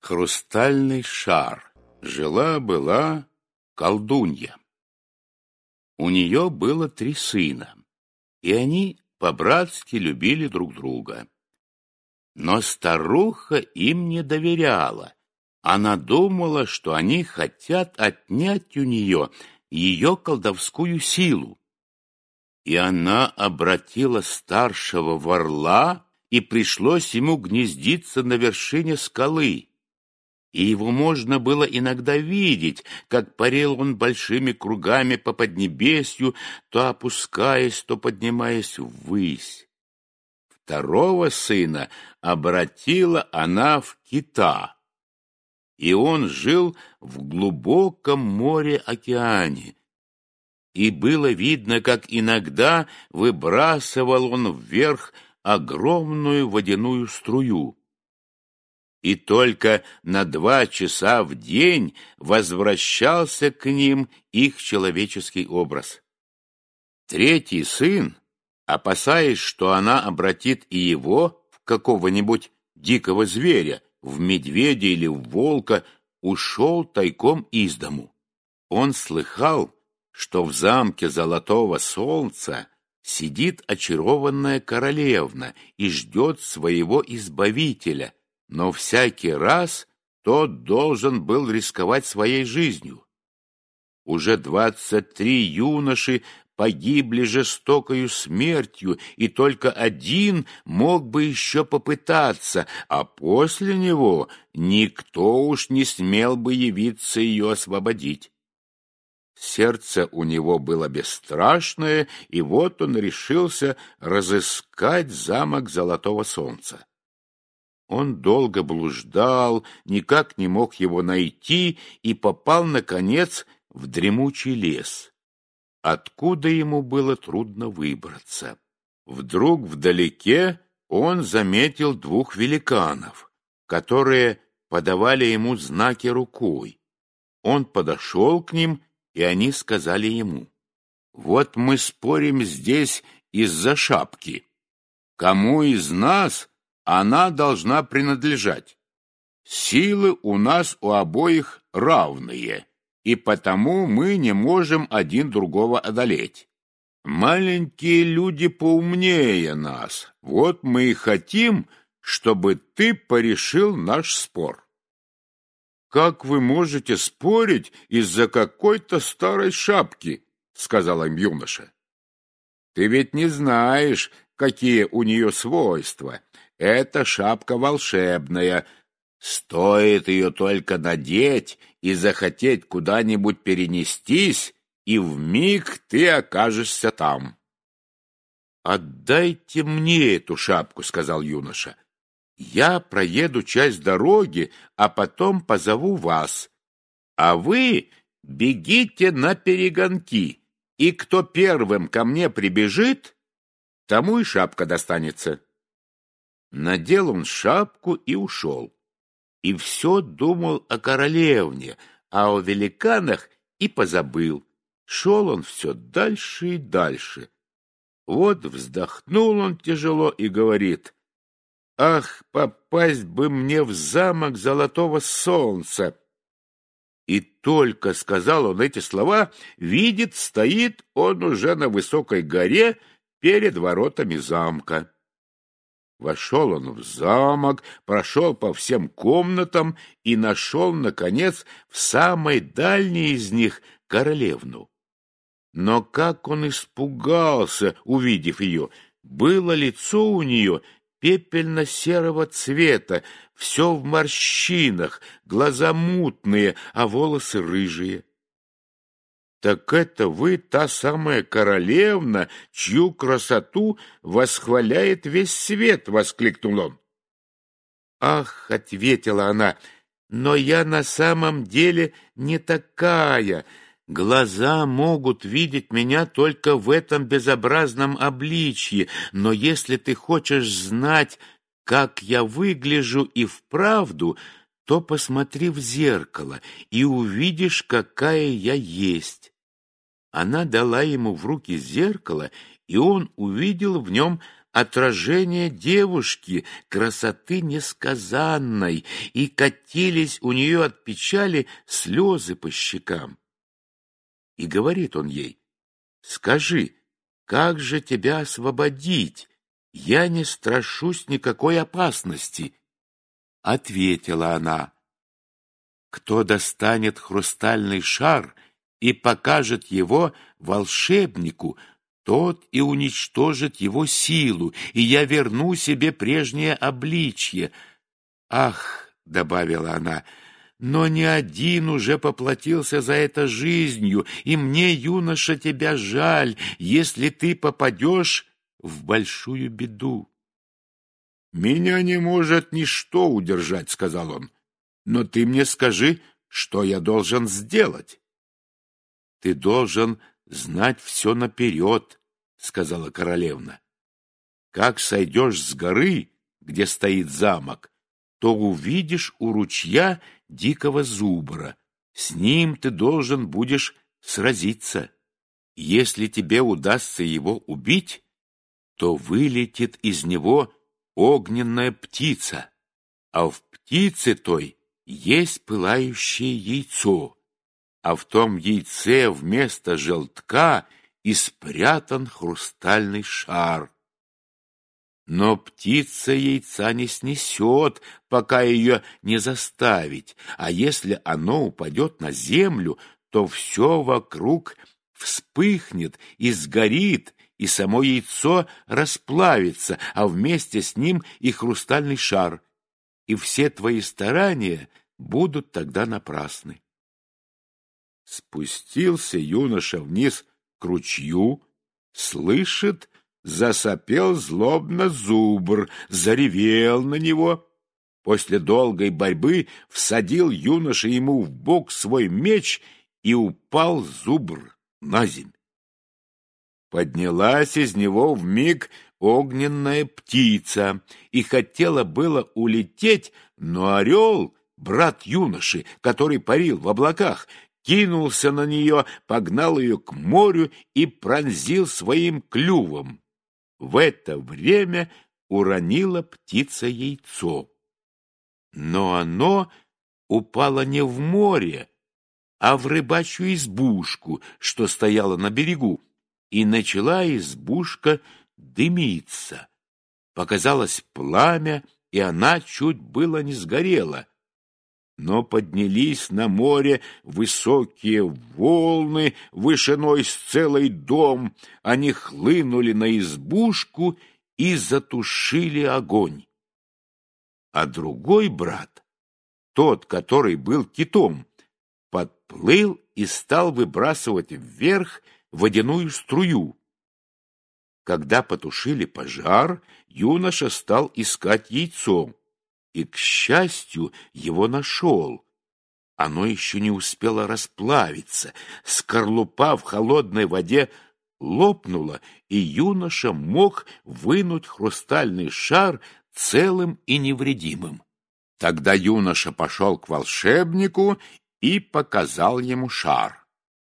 Хрустальный шар. Жила-была колдунья. У нее было 3 сына, и они по-братски любили друг друга. Но старуха им не доверяла. Она думала, что они хотят отнять у нее ее колдовскую силу. И она обратила старшего в орла, и пришлось ему гнездиться на вершине скалы. И его можно было иногда видеть, как парил он большими кругами по поднебесью, то опускаясь, то поднимаясь ввысь. Второго сына обратила она в кита, и он жил в глубоком море-океане. И было видно, как иногда выбрасывал он вверх огромную водяную струю. И только на 2 часа в день возвращался к ним их человеческий образ. Третий сын, опасаясь, что она обратит и его в какого-нибудь дикого зверя, в медведя или в волка, ушел тайком из дому. Он слыхал, что в замке Золотого Солнца сидит очарованная королевна и ждет своего избавителя, но всякий раз тот должен был рисковать своей жизнью. Уже 23 юноши погибли жестокою смертью, и только один мог бы еще попытаться, а после него никто уж не смел бы явиться ее освободить. Сердце у него было бесстрашное, и вот он решился разыскать замок Золотого Солнца. Он долго блуждал, никак не мог его найти и попал, наконец, в дремучий лес, откуда ему было трудно выбраться. Вдруг вдалеке он заметил 2 великанов, которые подавали ему знаки рукой. Он подошел к ним, и они сказали ему: «Вот мы спорим здесь из-за шапки. Кому из нас она должна принадлежать? Силы у нас у обоих равные, и потому мы не можем один другого одолеть. Маленькие люди поумнее нас, вот мы и хотим, чтобы ты порешил наш спор». «Как вы можете спорить из-за какой-то старой шапки?» — сказал им юноша. «Ты ведь не знаешь, какие у нее свойства. Эта шапка волшебная. Стоит ее только надеть и захотеть куда-нибудь перенестись, и вмиг ты окажешься там». «Отдайте мне эту шапку», — сказал юноша. «Я проеду часть дороги, а потом позову вас. А вы бегите наперегонки, и кто первым ко мне прибежит, тому и шапка достанется». Надел он шапку и ушел. И все думал о королевне, а о великанах и позабыл. Шел он все дальше и дальше. Вот вздохнул он тяжело и говорит: «Ах, попасть бы мне в замок Золотого Солнца!» И только сказал он эти слова, видит, стоит он уже на высокой горе перед воротами замка. Вошел он в замок, прошел по всем комнатам и нашел, наконец, в самой дальней из них королевну. Но как он испугался, увидев ее! Было лицо у нее пепельно-серого цвета, все в морщинах, глаза мутные, а волосы рыжие. «Так это вы та самая королевна, чью красоту восхваляет весь свет!» — воскликнул он. «Ах!» — ответила она, — «но я на самом деле не такая. Глаза могут видеть меня только в этом безобразном обличье, но если ты хочешь знать, как я выгляжу и вправду, то посмотри в зеркало и увидишь, какая я есть». Она дала ему в руки зеркало, и он увидел в нем отражение девушки, красоты несказанной, и катились у нее от печали слезы по щекам. И говорит он ей: «Скажи, как же тебя освободить? Я не страшусь никакой опасности». Ответила она: «Кто достанет хрустальный шар и покажет его волшебнику, тот и уничтожит его силу, и я верну себе прежнее обличье». «Ах», — добавила она, — «но не один уже поплатился за это жизнью, и мне, юноша, тебя жаль, если ты попадешь в большую беду». «Меня не может ничто удержать», — сказал он, — «но ты мне скажи, что я должен сделать». «Ты должен знать все наперед», — сказала королевна. «Как сойдешь с горы, где стоит замок, то увидишь у ручья дикого зубра. С ним ты должен будешь сразиться. Если тебе удастся его убить, то вылетит из него огненная птица, а в птице той есть пылающее яйцо, а в том яйце вместо желтка и спрятан хрустальный шар. Но птица яйца не снесет, пока ее не заставить, а если оно упадет на землю, то все вокруг вспыхнет и сгорит, и само яйцо расплавится, а вместе с ним и хрустальный шар, и все твои старания будут тогда напрасны». Спустился юноша вниз к ручью, слышит, засопел злобно зубр, заревел на него. После долгой борьбы всадил юноша ему в бок свой меч, и упал зубр наземь. Поднялась из него вмиг огненная птица, и хотела было улететь, но орел, брат юноши, который парил в облаках, кинулся на нее, погнал ее к морю и пронзил своим клювом. В это время уронила птица яйцо. Но оно упало не в море, а в рыбачью избушку, что стояла на берегу, и начала избушка дымиться. Показалось пламя, и она чуть было не сгорела. Но поднялись на море высокие волны вышиной с целый дом, они хлынули на избушку и затушили огонь. А другой брат, тот, который был китом, подплыл и стал выбрасывать вверх водяную струю. Когда потушили пожар, юноша стал искать яйцо, и, к счастью, его нашел. Оно еще не успело расплавиться, скорлупа в холодной воде лопнула, и юноша мог вынуть хрустальный шар целым и невредимым. Тогда юноша пошел к волшебнику и показал ему шар.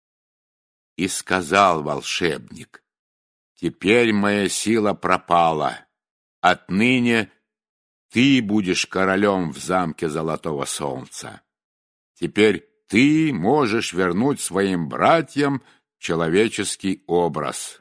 И сказал волшебник: «Теперь моя сила пропала. Отныне ты будешь королем в замке Золотого Солнца. Теперь ты можешь вернуть своим братьям человеческий образ».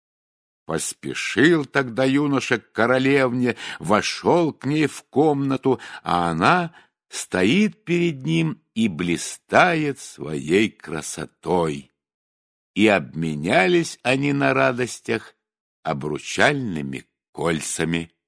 Поспешил тогда юноша к королевне, вошел к ней в комнату, а она стоит перед ним и блистает своей красотой. И обменялись они на радостях обручальными кольцами.